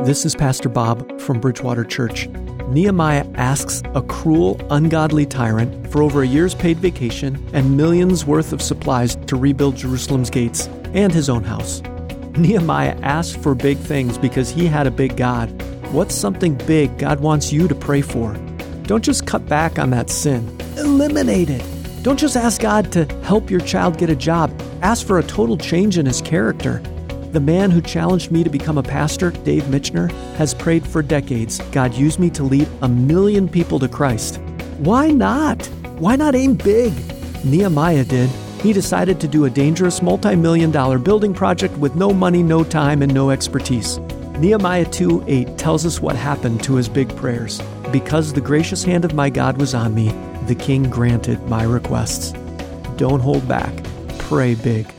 This is Pastor Bob from Bridgewater Church. Nehemiah asks a cruel, ungodly tyrant for over a year's paid vacation and millions worth of supplies to rebuild Jerusalem's gates and his own house. Nehemiah asked for big things because he had a big God. What's something big God wants you to pray for? Don't just cut back on that sin. Eliminate it. Don't just ask God to help your child get a job. Ask for a total change in his character. The man who challenged me to become a pastor, Dave Mitchner, has prayed for decades, God, use me to lead 1 million people to Christ. Why not? Why not aim big? Nehemiah did. He decided to do a dangerous multi-million-dollar building project with no money, no time, and no expertise. Nehemiah 2:8 tells us what happened to his big prayers. Because the gracious hand of my God was on me, the king granted my requests. Don't hold back. Pray big.